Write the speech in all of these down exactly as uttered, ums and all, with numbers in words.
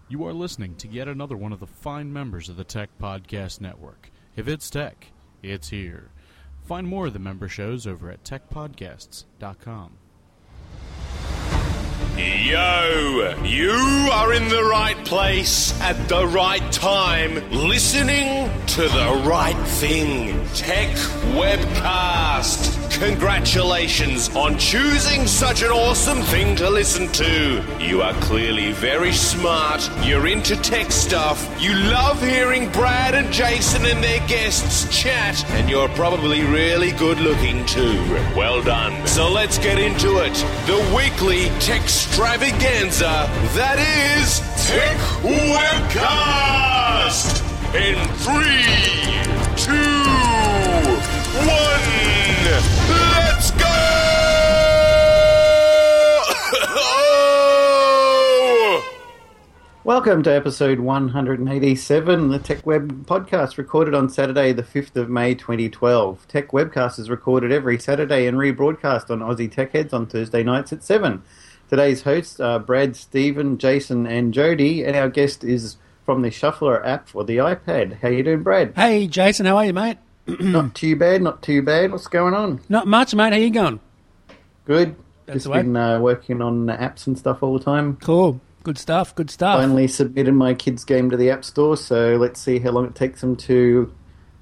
You are listening to yet another one of the fine members of the Tech Podcast Network. If it's tech, it's here. Find more of the member shows over at tech podcasts dot com. Yo, you are in the right place at the right time, listening to the right thing. Tech Webcast. Congratulations on choosing such an awesome thing to listen to. You are clearly very smart, you're into tech stuff, you love hearing Brad and Jason and their guests chat, and you're probably really good looking too. Well done. So let's get into it. The weekly tech extravaganza that is Tech Webcast. In three, two, one, let's go! Welcome to episode one eighty-seven, the Tech Web Podcast, recorded on Saturday the fifth of May twenty twelve. Tech Webcast is recorded every Saturday and rebroadcast on Aussie Tech Heads on Thursday nights at seven. Today's hosts are Brad, Stephen, Jason and Jody, and our guest is from the Shuffler app for the iPad. How you doing, Brad? Hey, Jason, how are you, mate? Not too bad, not too bad. What's going on? Not much, mate. How you going? Good. That's Just the way. been uh, working on apps and stuff all the time. Cool. Good stuff, good stuff. Finally submitted my kids' game to the App Store, so let's see how long it takes them to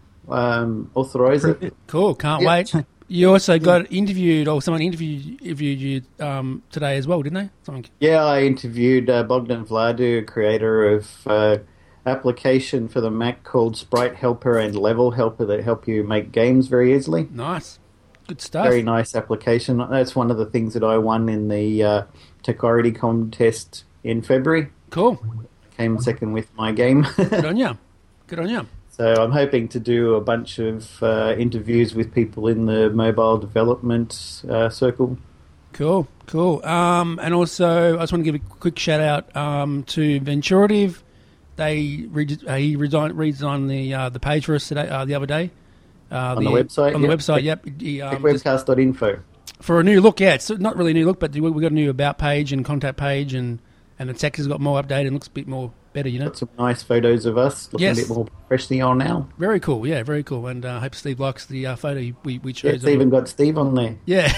um, authorise it. Cool, can't Yep. wait. You also got interviewed, or someone interviewed, interviewed you um, today as well, didn't they? Something. Yeah, I interviewed uh, Bogdan Vladu, creator of uh, application for the Mac called Sprite Helper and Level Helper that help you make games very easily. Nice. Good stuff. Very nice application. That's one of the things that I won in the uh, Techority contest in February. Cool. Came second with my game. Good on you. Good on you. So I'm hoping to do a bunch of uh, interviews with people in the mobile development uh, circle. Cool, cool. Um, and also, I just want to give a quick shout out um, to Venturative. They re- uh, he redesigned, redesigned the uh, the page for us today, uh, the other day. Uh, On the website, On the yep. website, yep. He, um, just- Techwebcast dot info. for a new look, yeah. It's not really a new look, but we we got a new about page and contact page, and, and the text has got more updated and looks a bit more better, you know. Got some nice photos of us looking Yes. a bit more professional now. Very cool, yeah, very cool. And I uh, hope Steve likes the uh, photo we, we Yeah, chose. it's even got Steve on there. Yeah.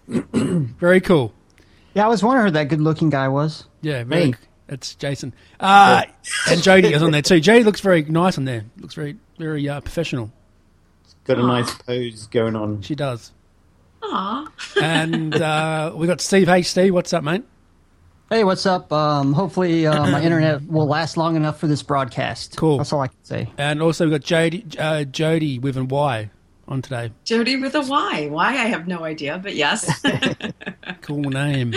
Very cool. Yeah, I was wondering who that good-looking guy was. Yeah, very, Me. that's Jason. Uh, and Jody is on there too. Jody looks very nice on there. Looks very, very uh, professional. Got a nice pose going on. She does. Aw. And uh, we got Steve. Hey, Steve, what's up, mate? Hey, what's up? Um, hopefully uh, my internet will last long enough for this broadcast. Cool. That's all I can say. And also we got Jody, uh, Jody with a Y on today. Jody with a Y. Why? I have no idea, but yes. Cool name.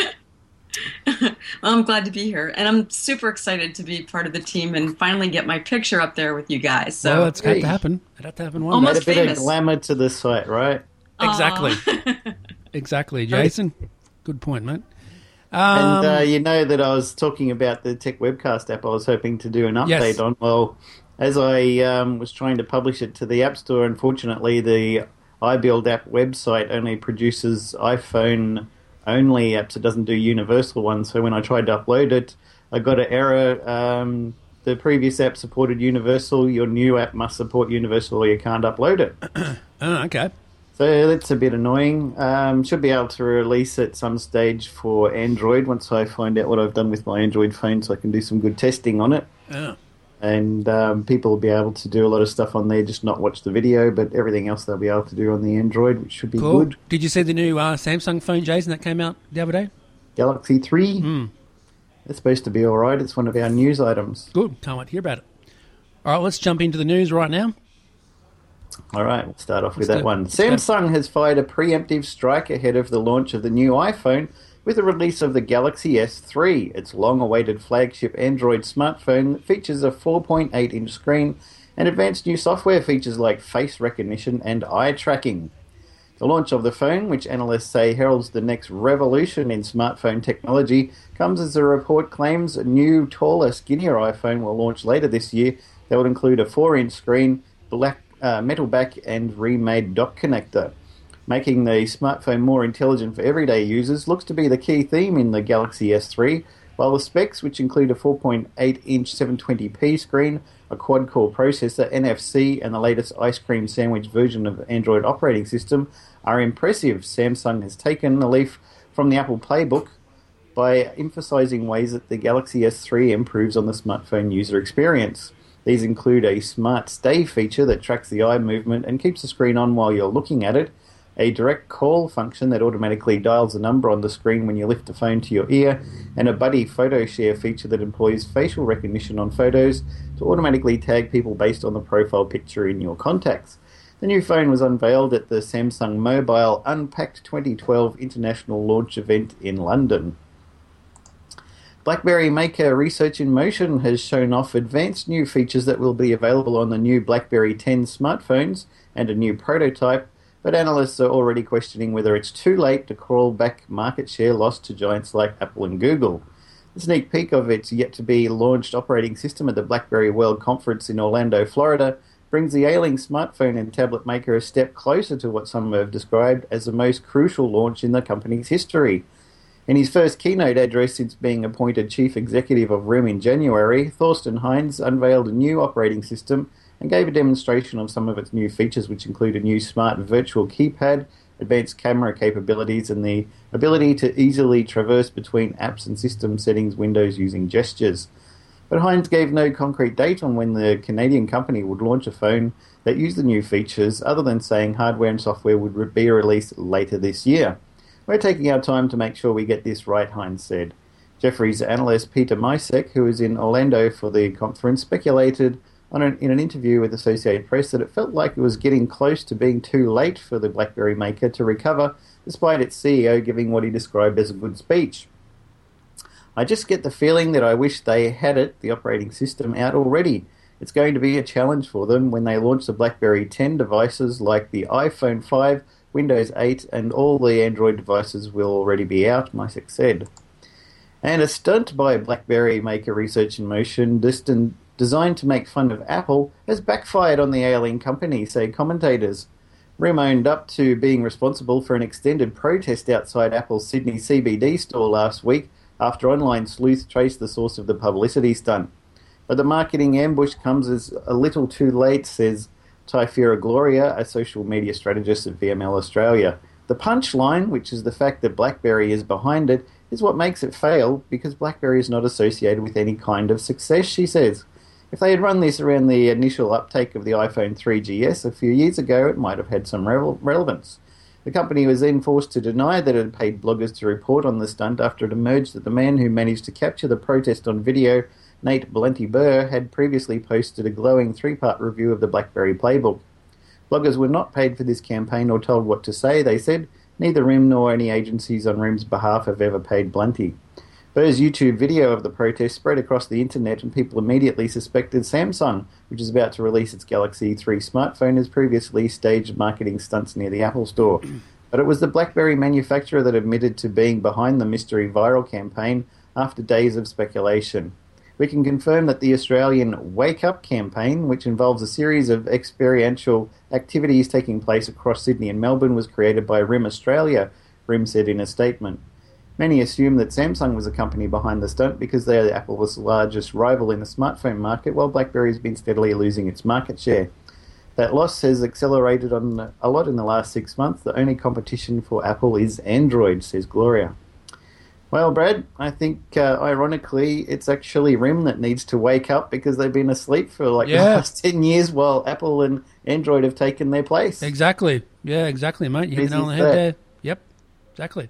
Well, I'm glad to be here. And I'm super excited to be part of the team and finally get my picture up there with you guys. So Well, it's got Hey. to happen. It had to happen one Almost Add a bit famous. of glamour to the site, right? day. Exactly. Exactly, Jason. Good point, mate. Um, And uh, you know that I was talking about the Tech Webcast app I was hoping to do an update Yes. on. Well, as I um, was trying to publish it to the App Store, unfortunately the iBuild app website only produces iPhone-only apps. It doesn't do universal ones. So when I tried to upload it, I got an error. Um, the previous app supported universal. Your new app must support universal or you can't upload it. oh, okay. So that's a bit annoying. Um, should be able to release at some stage for Android once I find out what I've done with my Android phone so I can do some good testing on it. Yeah. And um, people will be able to do a lot of stuff on there, just not watch the video, but everything else they'll be able to do on the Android, which should be Cool. good. Did you see the new uh, Samsung phone, Jason, that came out the other day? Galaxy three, Mm. it's supposed to be all right. It's one of our news items. Good. Can't wait to hear about it. All right, let's jump into the news right now. All right, we'll start off with Let's that do- one. let's go. Samsung has fired a preemptive strike ahead of the launch of the new iPhone with the release of the Galaxy S three, its long-awaited flagship Android smartphone that features a four point eight inch screen and advanced new software features like face recognition and eye tracking. The launch of the phone, which analysts say heralds the next revolution in smartphone technology, comes as the report claims a new, taller, skinnier iPhone will launch later this year that will include a four inch screen, black uh, metal back and remade dock connector. Making the smartphone more intelligent for everyday users looks to be the key theme in the Galaxy S three, While the specs, which include a four point eight inch seven twenty p screen, a quad-core processor, N F C, and the latest ice cream sandwich version of Android operating system, are impressive, Samsung has taken a leaf from the Apple playbook by emphasizing ways that the Galaxy S three improves on the smartphone user experience. These include a smart stay feature that tracks the eye movement and keeps the screen on while you're looking at it, a direct call function that automatically dials a number on the screen when you lift the phone to your ear, and a buddy photo share feature that employs facial recognition on photos to automatically tag people based on the profile picture in your contacts. The new phone was unveiled at the Samsung Mobile Unpacked twenty twelve International Launch event in London. BlackBerry maker Research in Motion has shown off advanced new features that will be available on the new BlackBerry ten smartphones and a new prototype, but analysts are already questioning whether it's too late to crawl back market share lost to giants like Apple and Google. The sneak peek of its yet-to-be-launched operating system at the BlackBerry World Conference in Orlando, Florida, brings the ailing smartphone and tablet maker a step closer to what some have described as the most crucial launch in the company's history. In his first keynote address since being appointed chief executive of R I M in January, Thorsten Heinz unveiled a new operating system and gave a demonstration of some of its new features, which include a new smart virtual keypad, advanced camera capabilities, and the ability to easily traverse between apps and system settings windows using gestures. But Heinz gave no concrete date on when the Canadian company would launch a phone that used the new features, other than saying hardware and software would be released later this year. We're taking our time to make sure we get this right, Heinz said. Jefferies analyst Peter Misek, who was in Orlando for the conference, speculated on an, in an interview with Associated Press that it felt like it was getting close to being too late for the BlackBerry maker to recover, despite its C E O giving what he described as a good speech. I just get the feeling that I wish they had it, the operating system, out already. It's going to be a challenge for them when they launch the BlackBerry ten devices like the iPhone five, Windows eight, and all the Android devices will already be out, Misek said. And a stunt by BlackBerry maker Research in Motion, destined, designed to make fun of Apple, has backfired on the ailing company, say commentators. R I M owned up to being responsible for an extended protest outside Apple's Sydney C B D store last week after online sleuths traced the source of the publicity stunt. But the marketing ambush comes as a little too late, says Typhira Gloria, a social media strategist at V M L Australia. The punchline, which is the fact that BlackBerry is behind it, is what makes it fail, because BlackBerry is not associated with any kind of success, she says. If they had run this around the initial uptake of the iPhone three G S a few years ago, it might have had some re- relevance. The company was then forced to deny that it had paid bloggers to report on the stunt after it emerged that the man who managed to capture the protest on video, Nate Blanty-Burr, had previously posted a glowing three-part review of the BlackBerry playbook. Bloggers were not paid for this campaign or told what to say, they said. Neither R I M nor any agencies on R I M's behalf have ever paid Blanty. Burr's YouTube video of the protest spread across the internet, and people immediately suspected Samsung, which is about to release its Galaxy three smartphone, as previously staged marketing stunts near the Apple Store. But it was the BlackBerry manufacturer that admitted to being behind the mystery viral campaign after days of speculation. We can confirm that the Australian Wake Up campaign, which involves a series of experiential activities taking place across Sydney and Melbourne, was created by R I M Australia, R I M said in a statement. Many assume that Samsung was a company behind the stunt because they are Apple's largest rival in the smartphone market, while BlackBerry has been steadily losing its market share. That loss has accelerated on a lot in the last six months. The only competition for Apple is Android, says Gloria. Well, Brad, I think, uh, ironically, it's actually R I M that needs to wake up because they've been asleep for like yeah. the last ten years while Apple and Android have taken their place. Exactly. Yeah, exactly, mate. You hit it on the head there. Yep, exactly.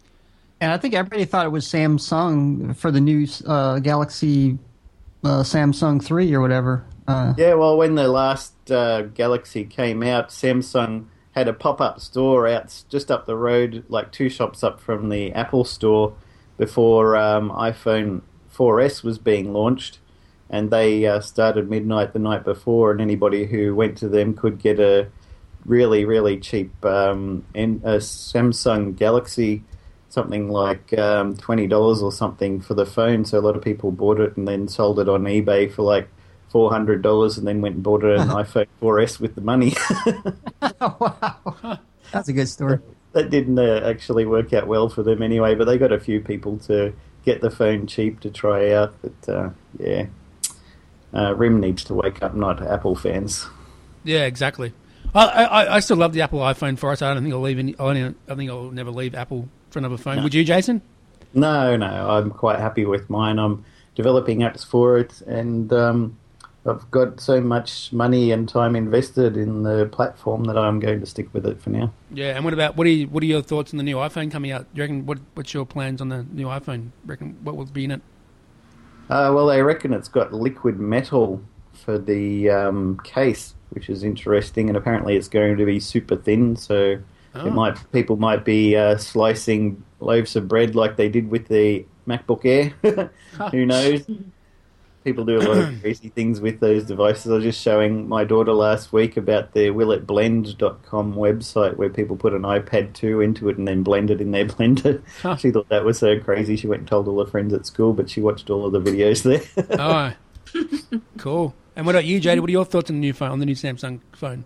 And I think everybody thought it was Samsung for the new uh, Galaxy uh, Samsung three or whatever. Uh, yeah, well, when the last uh, Galaxy came out, Samsung had a pop-up store out just up the road, like two shops up from the Apple store, before um, iPhone four S was being launched. And they uh, started midnight the night before, and anybody who went to them could get a really, really cheap um, a Samsung Galaxy, something like um, twenty dollars or something for the phone. So a lot of people bought it and then sold it on eBay for like four hundred dollars and then went and bought an iPhone four S with the money. Wow. That's a good story. That didn't uh, actually work out well for them anyway, but they got a few people to get the phone cheap to try out. But uh, yeah, uh, Rim needs to wake up, not Apple fans. Yeah, exactly. I, I I still love the Apple iPhone for us. I don't think I'll leave any. I don't I think I'll never leave Apple for another phone. No. Would you, Jason? No, no, I'm quite happy with mine. I'm developing apps for it, and um, I've got so much money and time invested in the platform that I'm going to stick with it for now. Yeah, and what about what are you, what are your thoughts on the new iPhone coming out? Do you reckon what what's your plans on the new iPhone? Reckon what will be in it? Uh, well, they reckon it's got liquid metal for the um, case, which is interesting, and apparently it's going to be super thin, so Oh. it might people might be uh, slicing loaves of bread like they did with the MacBook Air. Who knows? People do a lot of crazy things with those devices. I was just showing my daughter last week about the will it blend dot com website where people put an iPad two into it and then blend it in their blender. Huh. She thought that was so crazy. She went and told all her friends at school, but she watched all of the videos there. Oh, cool. And what about you, Jade? What are your thoughts on the new phone, on the new Samsung phone?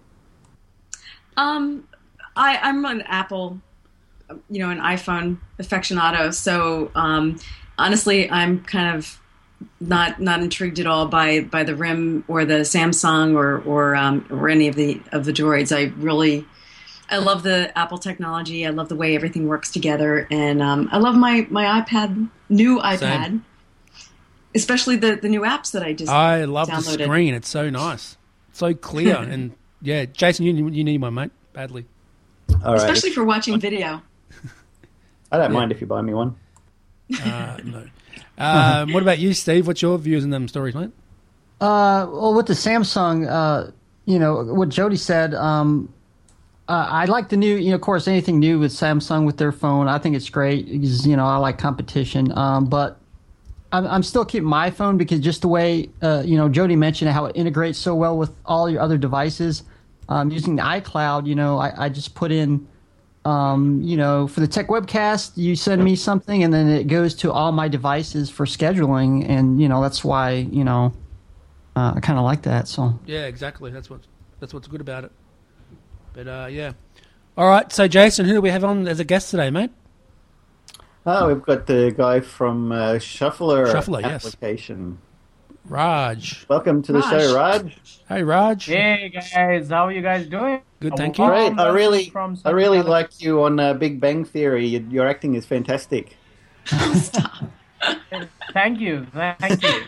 Um, I, I'm an Apple, you know, an iPhone aficionado. So um, honestly, I'm kind of not not intrigued at all by, by the Rim or the Samsung or or um, or any of the of the Droids. I really, I love the Apple technology. I love the way everything works together, and um, I love my, my iPad, new iPad, Same. especially the, the new apps that I just I love downloaded. the screen. It's so nice, so clear, and yeah, Jason, you you need one, mate, badly. All right. Especially for watching video. I don't Yeah. mind if you buy me one. Uh, no. Um, what about you, Steve? What's your views on them stories, mate? Uh, well, with the Samsung, uh, you know, what Jody said, um, uh, I like the new, you know, of course, anything new with Samsung with their phone, I think it's great because, you know, I like competition. Um, but I'm, I'm still keeping my phone because just the way, uh, you know, Jody mentioned how it integrates so well with all your other devices. Um, using the iCloud, you know, I, I just put in, um, you know, for the Tech Webcast, you send me something and then it goes to all my devices for scheduling. And, you know, that's why, you know, uh, I kind of like that. So, Yeah, exactly. That's what that's what's good about it. But uh, yeah. All right. So, Jason, who do we have on as a guest today, mate? Oh, we've got the guy from uh, Shuffler, Shuffler, yes. application. Raj. Welcome to the Raj. show, Raj. Hey, Raj. Hey guys, how are you guys doing? Good, A thank you. warm Great. I welcome really, from I really Central like you on uh, Big Bang Theory. Your, your acting is fantastic. California. Thank you, thank you.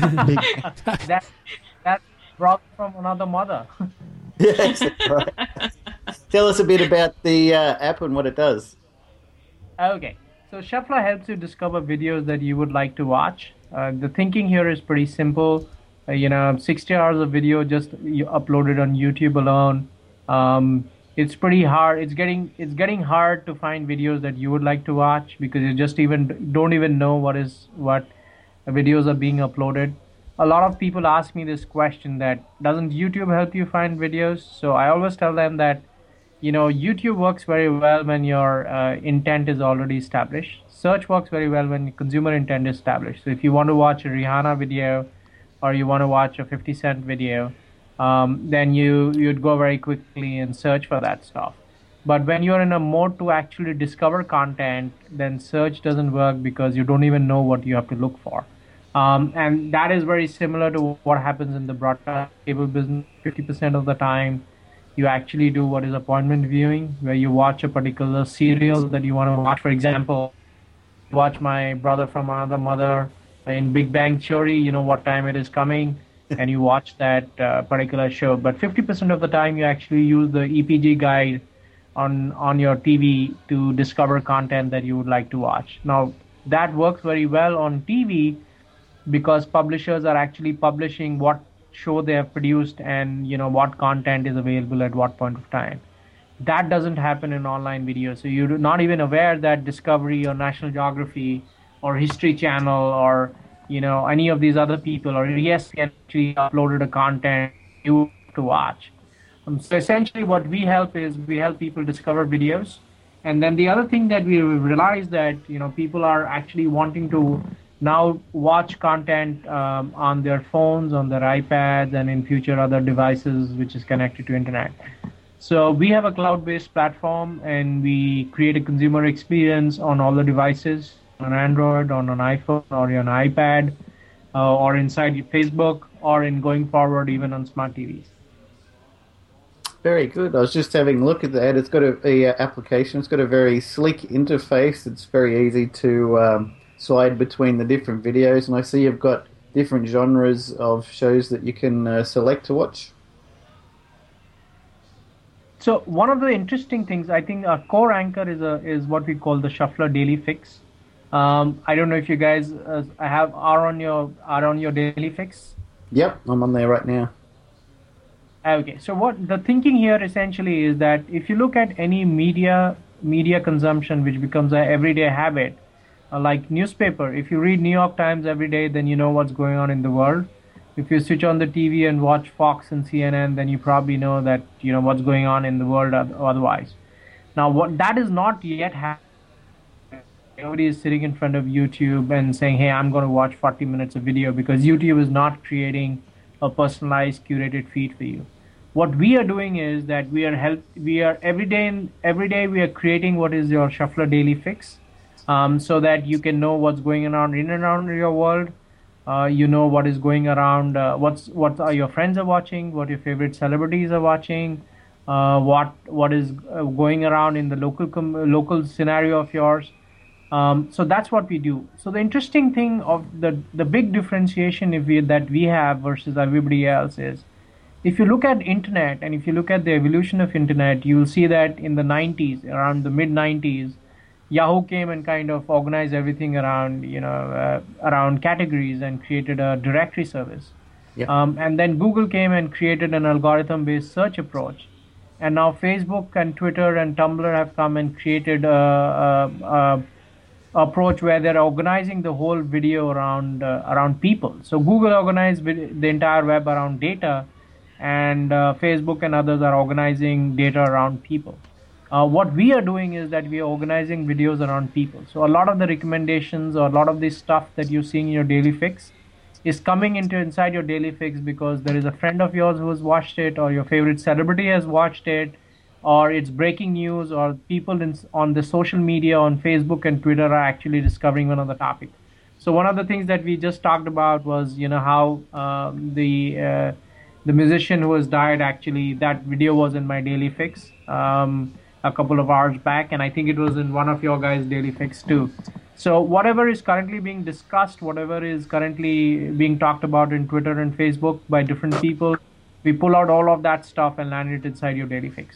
that that brought from another mother. Yes, that's right. Tell us a bit about the uh, app and what it does. Okay, so Shuffler helps you discover videos that you would like to watch. Uh, the thinking here is pretty simple. Uh, you know, sixty hours of video just you uploaded on YouTube alone. Um, it's pretty hard. It's getting it's getting hard to find videos that you would like to watch because you just even don't even know what is what videos are being uploaded. A lot of people ask me this question that doesn't YouTube help you find videos? So I always tell them that, you know, YouTube works very well when your uh, intent is already established. Search works very well when consumer intent is established. So if you want to watch a Rihanna video or you want to watch a fifty cent video, um, then you, you'd go very quickly and search for that stuff. But when you're in a mode to actually discover content, then search doesn't work because you don't even know what you have to look for. Um, and that is very similar to what happens in the broadcast cable business. fifty percent of the time, you actually do what is appointment viewing, where you watch a particular serial that you want to watch. For example, watch My Brother from Another Mother in Big Bang Theory, you know what time it is coming, and you watch that uh, particular show. But fifty percent of the time, you actually use the E P G guide on, on your T V to discover content that you would like to watch. Now, that works very well on T V because publishers are actually publishing what show they have produced and, you know, what content is available at what point of time. That doesn't happen in online video. So you're not even aware that Discovery or National Geography or History Channel or, you know, any of these other people or E S P N actually uploaded a content you have to watch. Um, so essentially what we help is we help people discover videos. And then the other thing that we realize that, you know, people are actually wanting to now watch content um, on their phones, on their iPads, and in future other devices which is connected to internet. So we have a cloud-based platform and we create a consumer experience on all the devices. on Android, on an iPhone, or on an iPad, uh, or inside your Facebook, or in going forward even on smart T Vs. Very good. I was just having a look at that. It's got a, a uh, application. It's got a very sleek interface. It's very easy to um, slide between the different videos, and I see you've got different genres of shows that you can uh, select to watch. So one of the interesting things, I think, our core anchor is a is what we call the Shuffler Daily Fix. Um, I don't know if you guys uh, have are on your are on your Daily Fix. Yep, I'm on there right now. Okay, so what the thinking here essentially is that if you look at any media media consumption which becomes an everyday habit, uh, like newspaper, if you read New York Times every day, then you know what's going on in the world. If you switch on the T V and watch Fox and C N N, then you probably know that you know what's going on in the world otherwise. Now, what that is not yet happening. Nobody is sitting in front of YouTube and saying, "Hey, I'm going to watch forty minutes of video," because YouTube is not creating a personalized, curated feed for you. What we are doing is that we are help. We are every day. In, every day we are creating what is your Shuffler Daily Fix, um, so that you can know what's going on in and around your world. Uh, you know what is going around. Uh, what's what are your friends are watching? What your favorite celebrities are watching? Uh, what what is uh, going around in the local com- local scenario of yours? Um, so that's what we do. So the interesting thing of the the big differentiation if we, that we have versus everybody else is, if you look at internet and if you look at the evolution of internet, you will see that in the nineties, around the mid nineties, Yahoo came and kind of organized everything around, you know, uh, around categories and created a directory service. Yep. Um, and then Google came and created an algorithm-based search approach. And now Facebook and Twitter and Tumblr have come and created a, a, a approach where they're organizing the whole video around uh, around people. So Google organized the entire web around data, and uh, Facebook and others are organizing data around people. Uh, what we are doing is that we are organizing videos around people. So a lot of the recommendations or a lot of this stuff that you're seeing in your Daily Fix is coming into inside your Daily Fix because there is a friend of yours who has watched it, or your favorite celebrity has watched it, or it's breaking news, or people in, on the social media on Facebook and Twitter are actually discovering one of the topic. So one of the things that we just talked about was, you know, how um, the uh, the musician who has died, actually that video was in my Daily Fix um, a couple of hours back, and I think it was in one of your guys' Daily Fix too. So whatever is currently being discussed, whatever is currently being talked about in Twitter and Facebook by different people, we pull out all of that stuff and land it inside your Daily Fix.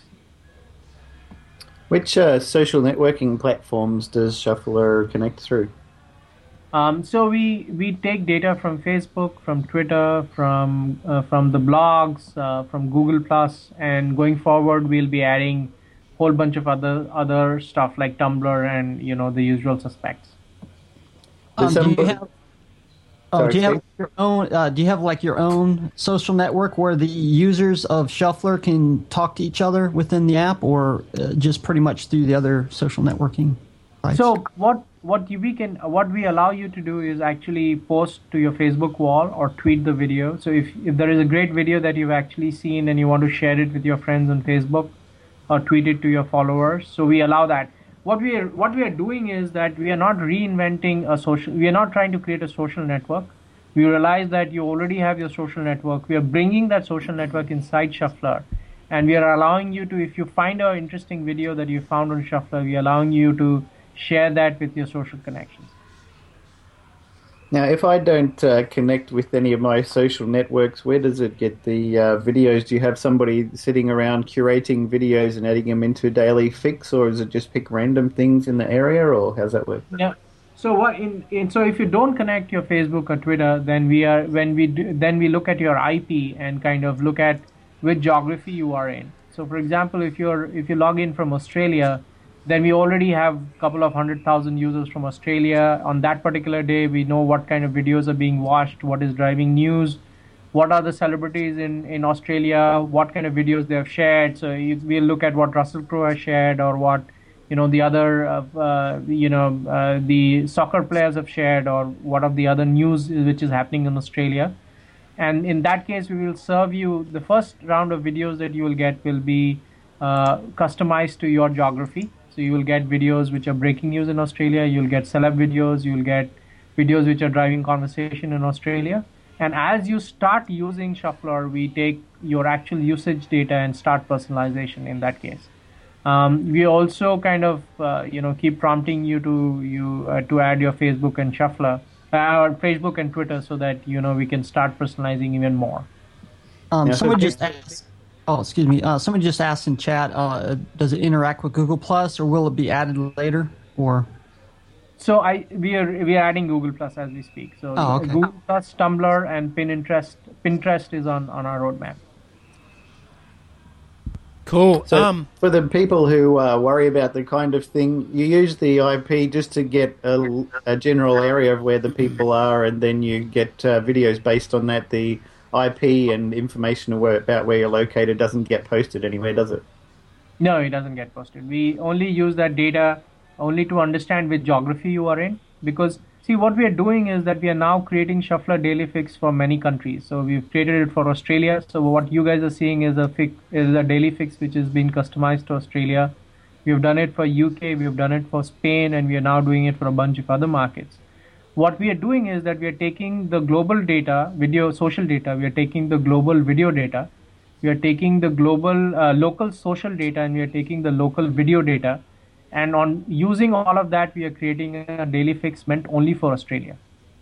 Which uh, social networking platforms does Shuffler connect through? Um, so we, we take data from Facebook, from Twitter, from uh, from the blogs, uh, from Google Plus, and going forward we'll be adding a whole bunch of other other stuff like Tumblr and you know the usual suspects. Um, do you have? Oh, Sorry, do you have Steve? your own? Uh, do you have like your own social network where the users of Shuffler can talk to each other within the app, or uh, just pretty much through the other social networking sites? So what what we can what we allow you to do is actually post to your Facebook wall or tweet the video. So if if there is a great video that you've actually seen and you want to share it with your friends on Facebook, or tweet it to your followers, so we allow that. What we are what we are doing is that we are not reinventing a social. We are not trying to create a social network. We realize that you already have your social network. We are bringing that social network inside Shuffler, and we are allowing you to, if you find an interesting video that you found on Shuffler, we are allowing you to share that with your social connections. Now, if I don't uh, connect with any of my social networks, where does it get the uh, videos? Do you have somebody sitting around curating videos and adding them into Daily Fix, or is it just pick random things in the area, or how's that work? Yeah. So what in, in so if you don't connect your Facebook or Twitter, then we are when we do, then we look at your I P and kind of look at which geography you are in. So for example, if you're if you log in from Australia, then we already have a couple of hundred thousand users from Australia. On that particular day, we know what kind of videos are being watched, what is driving news, what are the celebrities in, in Australia, what kind of videos they have shared. So you, we'll look at what Russell Crowe has shared, or what you know the other uh, uh, you know uh, the soccer players have shared, or what of the other news which is happening in Australia. And in that case, we will serve you the first round of videos that you will get will be uh, customized to your geography. So you will get videos which are breaking news in Australia. You'll get celeb videos. You'll get videos which are driving conversation in Australia. And as you start using Shuffler, we take your actual usage data and start personalization in that case. Um, we also kind of, uh, you know, keep prompting you to you uh, to add your Facebook and Shuffler, uh, or Facebook and Twitter, so that you know we can start personalizing even more. Um, Yeah, someone so- just asked, oh, excuse me. Uh, someone just asked in chat, uh, does it interact with Google Plus, or will it be added later? Or So I we are we are adding Google Plus as we speak. So Oh, okay. Google Plus, Tumblr, and Pinterest. Pinterest is on, on our roadmap. Cool. So um, for the people who uh, worry about the kind of thing, you use the I P just to get a, a general area of where the people are, and then you get uh, videos based on that. The I P and information about where you're located doesn't get posted anywhere, does it? No, it doesn't get posted. We only use that data only to understand which geography you are in. Because, see, what we are doing is that we are now creating Shuffler Daily Fix for many countries. So we've created it for Australia. So what you guys are seeing is a fix, is a daily fix which has been customized to Australia. We've done it for U K, we've done it for Spain, and we are now doing it for a bunch of other markets. What we are doing is that we are taking the global data, video, social data, we are taking the global video data, we are taking the global uh, local social data, and we are taking the local video data, and on using all of that we are creating a daily fix meant only for Australia.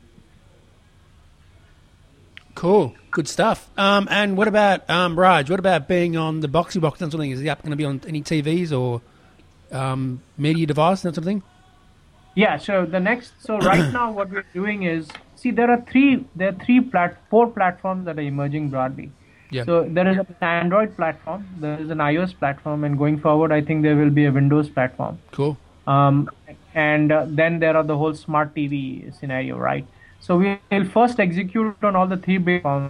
Cool. Good stuff. Um, and what about, um, Raj, what about being on the Boxy Box and something? Is the app going to be on any T Vs or um, media device and something? Yeah, so the next, so right now what we're doing is, see, there are three, there are three, plat, four platforms that are emerging broadly. Yeah. So there is an Android platform, there is an iOS platform, and going forward, I think there will be a Windows platform. Cool. Um, and uh, then there are the whole smart T V scenario, right? So we will first execute on all the three big platforms,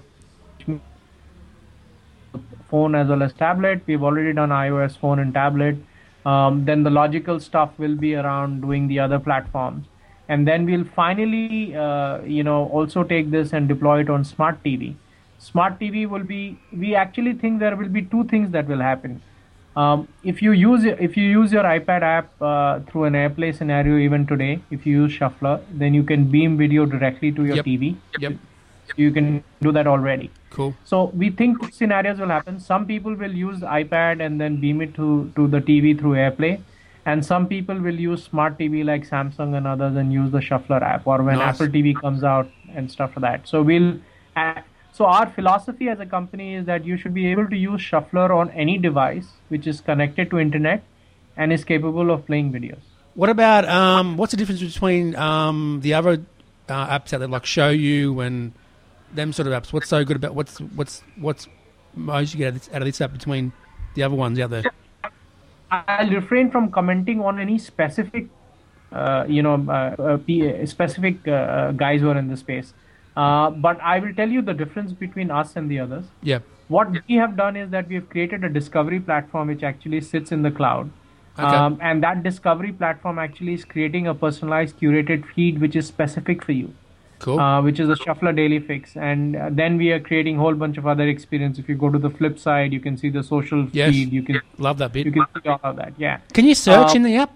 phone as well as tablet. We've already done iOS, phone, and tablet. Um, then the logical stuff will be around doing the other platforms. And then we'll finally, uh, you know, also take this and deploy it on smart T V. Smart T V will be, we actually think there will be two things that will happen. Um, if you use if you use your iPad app uh, through an AirPlay scenario even today, if you use Shuffler, then you can beam video directly to your Yep. T V. Yep. You can do that already. Cool. So we think two scenarios will happen. Some people will use iPad and then beam it to, to the T V through AirPlay. And some people will use smart T V like Samsung and others and use the Shuffler app, or when Nice. Apple T V comes out and stuff like that. So we'll uh, so our philosophy as a company is that you should be able to use Shuffler on any device which is connected to internet and is capable of playing videos. What about, um, what's the difference between um, the other uh, apps out there like Show You and them sort of apps? What's so good about, what's what's what's most you get out of this, out of this app between the other ones out there? I'll refrain from commenting on any specific, uh, you know, uh, uh, P- specific uh, guys who are in the space. Uh, but I will tell you the difference between us and the others. Yeah. What we have done is that we have created a discovery platform which actually sits in the cloud. Okay. Um, and that discovery platform actually is creating a personalized curated feed which is specific for you. Cool. Uh, which is a Shuffler Daily Fix. And uh, then we are creating a whole bunch of other experience. If you go to the flip side, you can see the social Yes. feed. You can Love that bit. you can see all of that. Yeah. Can you search Uh, in the app?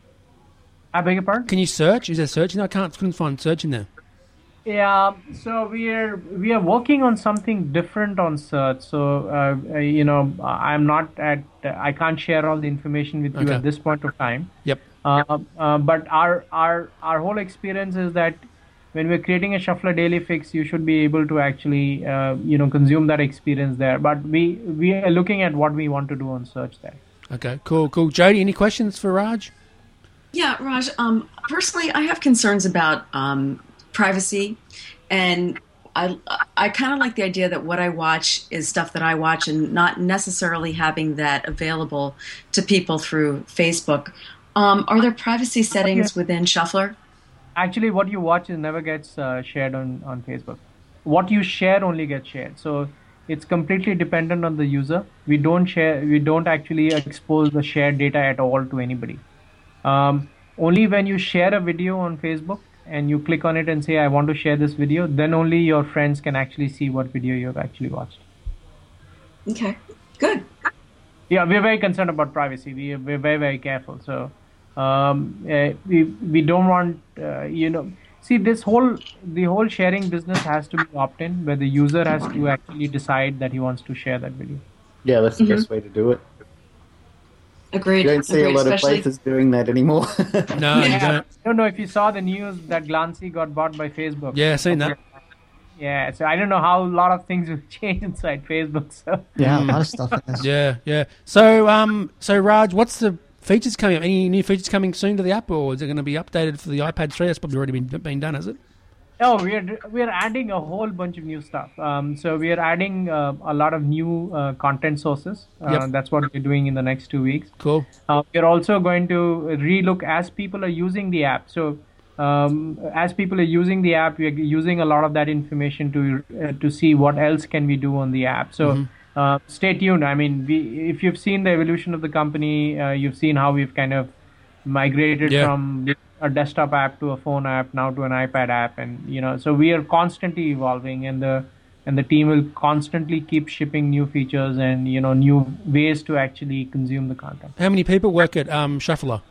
I beg your pardon? Can you search? Is there search? No, I can't, couldn't find search in there. Yeah, so we are we are working on something different on search. So uh, uh, you know, I'm not at uh, I can't share all the information with you Okay. at this point of time. Yep. Uh, uh, but our our our whole experience is that when we're creating a Shuffler Daily Fix, you should be able to actually uh, you know consume that experience there. But we we are looking at what we want to do on search there. Okay, cool, cool. Jody, any questions for Raj? Yeah, Raj, um, personally, I have concerns about um, privacy, and I, I kind of like the idea that what I watch is stuff that I watch and not necessarily having that available to people through Facebook. Um, are there privacy settings within Shuffler? Actually, what you watch is never gets uh, shared on, on Facebook. What you share only gets shared. So it's completely dependent on the user. We don't share. We don't actually expose the shared data at all to anybody. Um, only when you share a video on Facebook and you click on it and say, I want to share this video, then only your friends can actually see what video you've actually watched. Okay, good. Yeah, we're very concerned about privacy. We, we're very, very careful. So Um, uh, we we don't want uh, you know. See, this whole the whole sharing business has to be opt-in, where the user has to actually decide that he wants to share that video. Yeah, that's the Mm-hmm. best way to do it. Agreed. You don't see Agreed, a lot of especially- places doing that anymore. No, you Yeah, don't. I don't know if you saw the news that Glancy got bought by Facebook. Yeah, seen that. Yeah, so I don't know how a lot of things will change inside Facebook. So Yeah, a lot of stuff. Is. Yeah, yeah. So, um, so Raj, what's the features coming up? Any new features coming soon to the app, or is it going to be updated for the iPad three? That's probably already been been done, is it? oh, we are we are adding a whole bunch of new stuff. Um, so we are adding uh, a lot of new uh, content sources. Uh, Yep. That's what we're doing in the next two weeks. Cool. Uh, we're also going to relook as people are using the app. So um, as people are using the app, we're using a lot of that information to uh, to see what else can we do on the app. So Mm-hmm. uh, stay tuned. I mean, we, if you've seen the evolution of the company, uh, you've seen how we've kind of migrated Yeah. from a desktop app to a phone app, now to an iPad app, and you know, so we are constantly evolving, and the and the team will constantly keep shipping new features and you know new ways to actually consume the content. How many people work at um, Shuffler?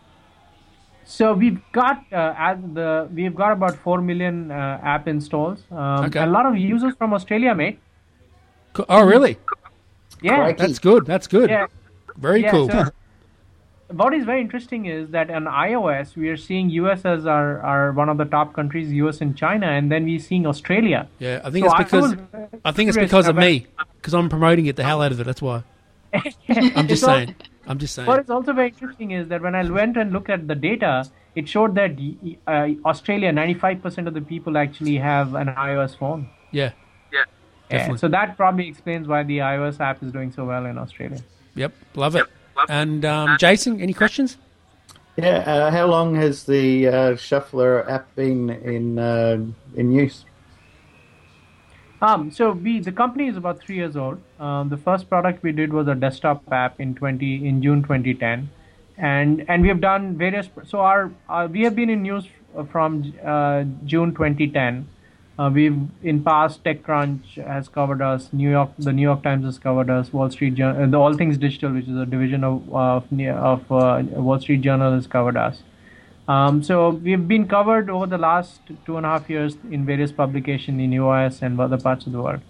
So we've got uh, as the we've got about four million uh, app installs. Um, Okay. A lot of users from Australia, mate. Co- Oh, really? Yeah, Crikey. That's good. That's good. yeah. Very yeah, cool. so what is very interesting is that on iOS we are seeing U S as our, our one of the top countries, U S and China, and then we're seeing Australia. Yeah, I think So it's I because was, uh, I think it's curious because of about- me, because I'm promoting it the hell out of it. That's why. I'm just It's al- saying. I'm just saying. What is also very interesting is that when I went and looked at the data, it showed that uh, Australia, ninety-five percent of the people actually have an iOS phone. Yeah. Yeah, Definitely. so that probably explains why the iOS app is doing so well in Australia. Yep. Love it. And um, Jason, any questions? Yeah, uh, how long has the uh, Shuffler app been in uh, in use? Um, so we the company is about three years old. Um, the first product we did was a desktop app in twenty in June twenty ten, and and we have done various. So our uh, we have been in use from uh, June twenty ten. Uh, we've in past TechCrunch has covered us. New York, the New York Times has covered us. Wall Street Journal, uh, the All Things Digital, which is a division of of, of uh, Wall Street Journal, has covered us. Um, so we've been covered over the last two and a half years in various publications in U S and other parts of the world.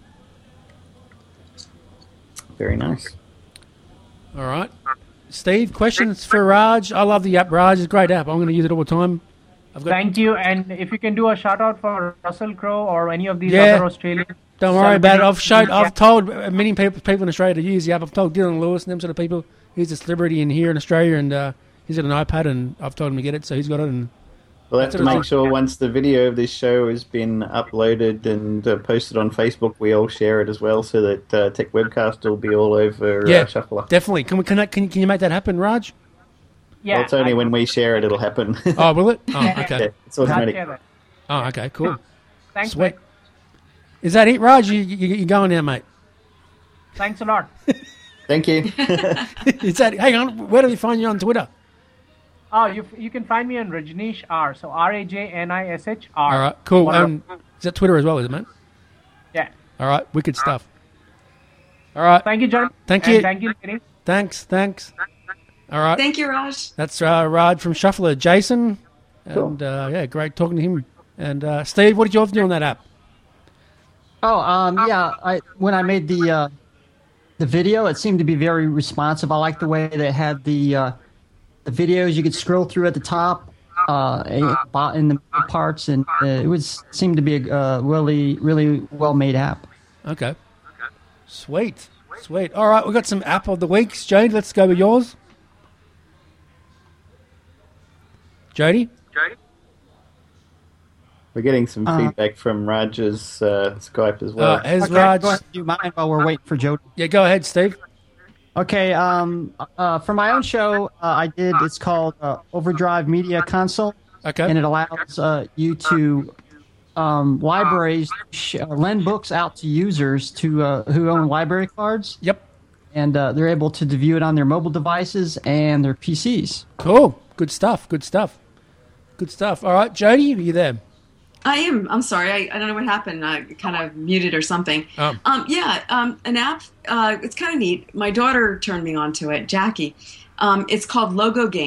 Very nice. All right. Steve, questions for Raj? I love the app, Raj. It's a great app. I'm going to use it all the time. I've got. Thank you, and if you can do a shout out for Russell Crowe or any of these Yeah. other Australian. Don't worry about it. I've showed. Yeah. I've told many people, people in Australia to use the app. I've told Dylan Lewis and them sort of people. He's a celebrity in here in Australia, and uh, he's got an iPad, and I've told him to get it, so he's got it. And We'll have That's to what I make think. sure once the video of this show has been uploaded and uh, posted on Facebook, we all share it as well, so that uh, Tech Webcast will be all over yeah, uh, Shuffler. definitely. Can we connect? Can, can you make that happen, Raj? Yeah, Well, it's only I- when we share it it'll happen. Oh, will it? Oh, Yeah, okay. it's automatic. I'll share that. Oh, okay. Cool. Thanks, Sweet. mate. Is that it, Raj? You, you, you're going now, mate. Thanks a lot. Thank you. Is that? Hang on. Where do we find you on Twitter? Oh, you you can find me on Rajnish R. So R A J N I S H R. All right. Cool. One Um, of- is that Twitter as well? Is it, mate? yeah. All right. Wicked stuff. All right. Thank you, John. Thank And you. Thank you, ladies. Thanks. Thanks. All right. Thank you, Raj. That's uh, Raj from Shuffler. Jason. Cool. And uh, yeah, great talking to him. And uh, Steve, what did you have to do on that app? Oh, um, yeah. I when I made the uh, the video, it seemed to be very responsive. I like the way they had the uh, the videos you could scroll through at the top, uh, in the middle parts, and uh, it was seemed to be a uh, really really well made app. Okay. Sweet. Sweet. All right, we've got some app of the weeks. Jade, let's go with yours. Jody? We're getting some Uh, feedback from Raj's uh, Skype as well. Uh, has Okay, Raj... go ahead and do mine while we're waiting for Joe. Yeah, go ahead, Steve. Okay, um, uh, for my own show, uh, I did. It's called uh, Overdrive Media Console, Okay. and it allows uh, you to um, libraries sh- uh, lend books out to users to uh, who own library cards, Yep. and uh, they're able to view it on their mobile devices and their P Cs. Cool. Good stuff. Good stuff. Good stuff. All right, Jody, are you there? I am. I'm sorry. I, I don't know what happened. I kind of muted or something. Oh. Um, yeah, um, an app. Uh, it's kind of neat. My daughter turned me on to it, Jackie. Um, it's called Logo Game,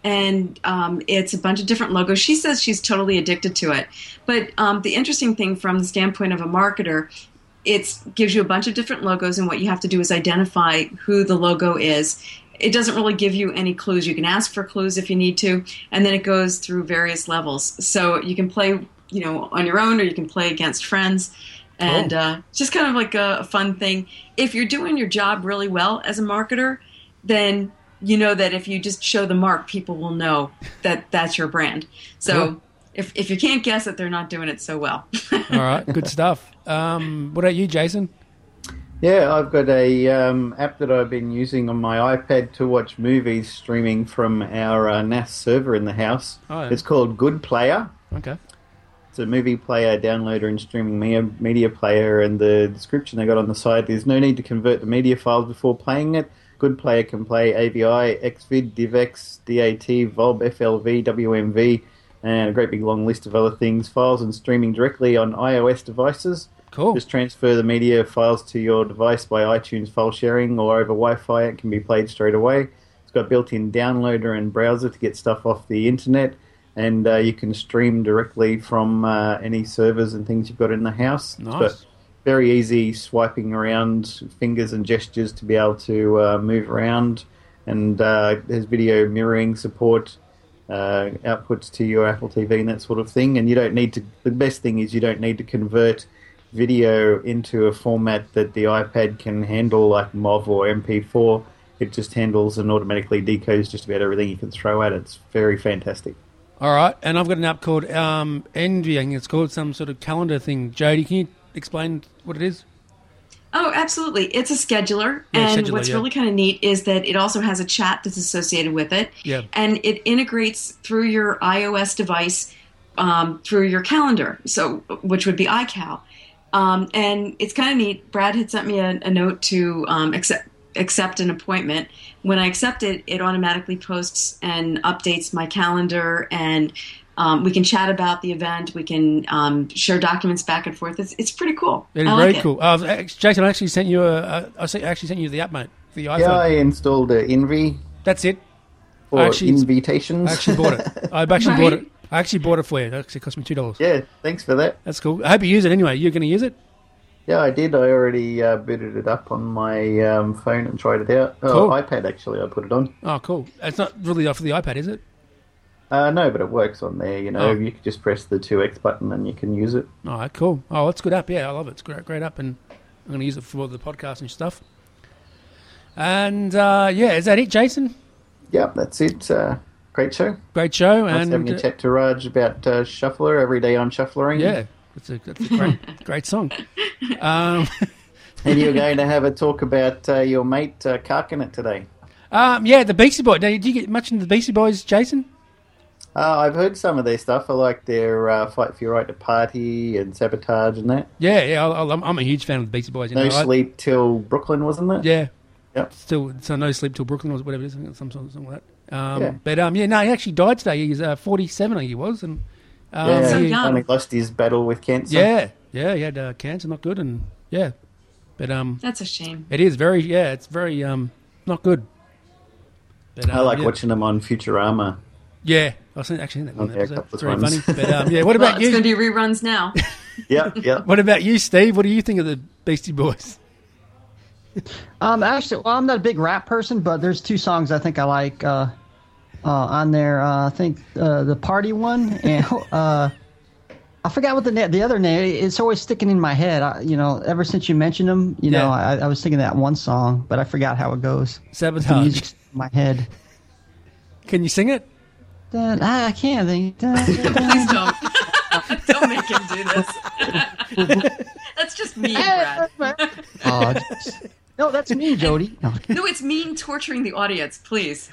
and um, it's a bunch of different logos. She says she's totally addicted to it. But um, the interesting thing from the standpoint of a marketer, it gives you a bunch of different logos, and what you have to do is identify who the logo is. It doesn't really give you any clues. You can ask for clues if you need to, and then it goes through various levels. So you can play, you know, on your own, or you can play against friends. And Cool. uh, just kind of like a, a fun thing. If you're doing your job really well as a marketer, then you know that if you just show the mark, people will know that that's your brand. So Cool. if if you can't guess it, they're not doing it so well. All right, good stuff. Um, what about you, Jason? Yeah, I've got a um, app that I've been using on my iPad to watch movies streaming from our uh, N A S server in the house. Oh, yeah. It's called Good Player. Okay. It's a movie player, downloader, and streaming media, media player. And the description they got on the site is no need to convert the media files before playing it. Good Player can play A V I, Xvid, DivX, DAT, V O B, F L V, W M V, and a great big long list of other things. Files and streaming directly on iOS devices. Cool. Just transfer the media files to your device by iTunes file sharing or over Wi-Fi. It can be played straight away. It's got built-in downloader and browser to get stuff off the internet, and uh, you can stream directly from uh, any servers and things you've got in the house. Nice. It's got very easy swiping around, fingers and gestures to be able to uh, move around, and uh, there's video mirroring support, uh, outputs to your Apple T V and that sort of thing. And you don't need to. The best thing is you don't need to convert video into a format that the iPad can handle, like M O V or M P four. It just handles and automatically decodes just about everything you can throw at it. It's very fantastic. All right, and I've got an app called um, Envy. I think it's called some sort of calendar thing. Jody, can you explain what it is? Oh, absolutely. It's a scheduler. Yeah, and scheduler, what's yeah. really kind of neat is that it also has a chat that's associated with it. Yeah. And it integrates through your iOS device um, through your calendar, so which would be iCal. Um, and it's kind of neat. Brad had sent me a, a note to um, accept, accept an appointment. When I accept it, it automatically posts and updates my calendar, and um, we can chat about the event. We can um, share documents back and forth. It's, it's pretty cool. It is I like very it. cool. Uh, ex- Jason, I actually sent you a. a I sent- actually sent you the app, mate. The iPhone. Yeah, I installed uh, Envy That's it. for Actually, it's- invitations. I actually bought it. I actually Right? bought it. I actually bought it for you. It actually cost me two dollars. Yeah, thanks for that. That's cool. I hope you use it anyway. You're going to use it? Yeah, I did. I already uh, booted it up on my um, phone and tried it out. Oh, Cool. iPad, actually, I put it on. Oh, cool. It's not really for the iPad, is it? Uh, no, but it works on there. You know, Oh. you can just press the two X button and you can use it. All right, cool. Oh, it's a good app. Yeah, I love it. It's a great, great app, and I'm going to use it for the podcast and stuff. And uh, yeah, is that it, Jason? Yep, that's it. Uh, great show. Great show. Nice and having a uh, chat to Raj about uh, Shuffler. Every day I'm shufflering. yeah, it's a, it's a great, great song. Um, And you're going to have a talk about uh, your mate uh, Karkanet today. um, yeah, the Beastie Boys. Now, did you get much into the Beastie Boys, Jason? Uh, I've heard some of their stuff. I like their uh, Fight for Your Right to Party and Sabotage and that. Yeah, yeah. I, I'm, I'm a huge fan of the Beastie Boys. You No know, I- Sleep Till Brooklyn, wasn't it? Yeah. Yep. Still, so no sleep till Brooklyn or whatever it is, some sort of something like that. Um, Yeah. But um, yeah, no, he actually died today. He's uh, forty-seven, I think he was, and um, Yeah, So he- young. only lost his battle with cancer. yeah, yeah, he had uh, cancer, not good, and yeah, but um, That's a shame. it is very, yeah, it's very um, not good. But, I um, like yeah. watching them on Futurama. Yeah, I've seen, actually seen that one Okay, a episode. couple It's of very times. funny. But um, yeah, what Well, about it's going you? to be reruns now. Yep, yep. What about you, Steve? What do you think of the Beastie Boys? Um, actually, well, I'm not a big rap person, but there's two songs I think I like uh, uh, on there. Uh, I think uh, the party one, and uh, I forgot what the na- the other name. It's always sticking in my head. I, you know, ever since you mentioned them, you know, Yeah. I, I was thinking that one song, but I forgot how it goes. The Sabotage. music's in my head. Can you sing it? Dun, I can't think. Dun, dun, dun. Please don't. Don't make him do this. That's just mean, Brad. Oh, just- no, that's me, Jody. No. No, it's mean torturing the audience. Please.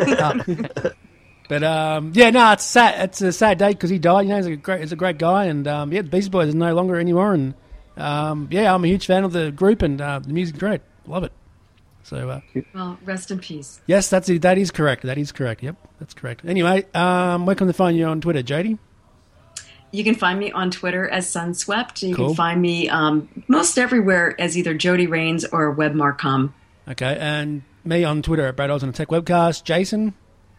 But um, yeah, no, it's sad. It's a sad day because he died. You know, he's a great, he's a great guy, and um, yeah, the Beastie Boys is no longer anymore. And um, yeah, I'm a huge fan of the group, and uh, the music's great. Love it. So uh, Well, rest in peace. yes, that's it. That is correct. That is correct. Yep, that's correct. Anyway, um, where can they find you on Twitter, Jody? You can find me on Twitter as Sunswept. You Cool. can find me um, most everywhere as either Jody Rains or WebMarcom. Okay, and me on Twitter at Brad Oz on the Tech Webcast. Jason.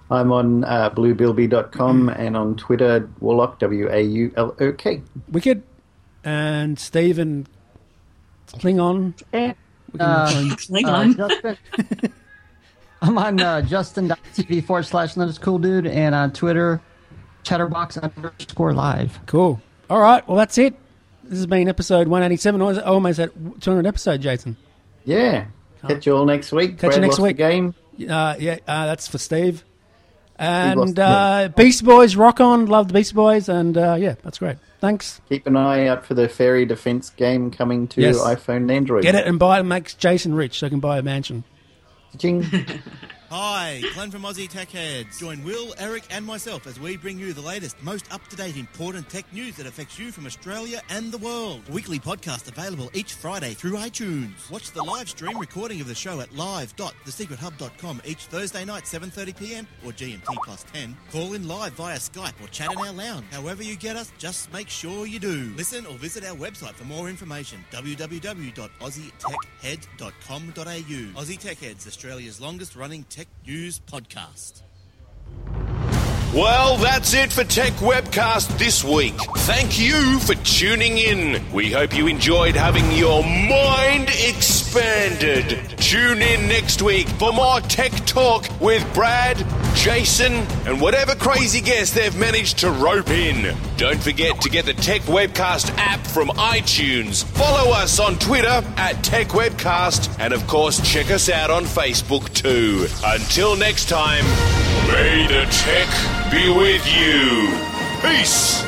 I'm on uh, blue bilby dot com and on Twitter, Warlock, W A U L O K. Wicked. And Stephen Klingon. And, We can uh, find- Klingon. Uh, Justin, I'm on uh, justin.tv forward slash Linus Cool Dude and on Twitter, chatterbox underscore live. Cool. All right. Well, that's it. This has been episode one eighty-seven. I almost at two hundred episode, Jason. Yeah. Catch you all next week. Catch you Brad next lost week. the game. Uh, yeah, uh, that's for Steve. lost And the uh, Beastie Boys, rock on. Love the Beastie Boys. And uh, yeah, that's great. Thanks. Keep an eye out for the Fairy Defense game coming to Yes. iPhone and Android. Get it and buy it. Makes Jason rich so he can buy a mansion. Ching. Hi, Glenn from Aussie Tech Heads. Join Will, Eric and myself as we bring you the latest, most up-to-date important tech news that affects you from Australia and the world. A weekly podcast available each Friday through iTunes. Watch the live stream recording of the show at live dot the secret hub dot com each Thursday night, seven thirty p.m. or G M T plus ten. Call in live via Skype or chat in our lounge. However you get us, just make sure you do. Listen or visit our website for more information, w w w dot aussie tech head dot com dot a u. Aussie Tech Heads, Australia's longest-running tech news podcast. Well, that's it for Tech Webcast this week. Thank you for tuning in. We hope you enjoyed having your mind expanded. Tune in next week for more tech talk with Brad, Jason, and whatever crazy guest they've managed to rope in. Don't forget to get the Tech Webcast app from iTunes. Follow us on Twitter at Tech Webcast, and of course check us out on Facebook too. Until next time, may the tech be with you. Peace.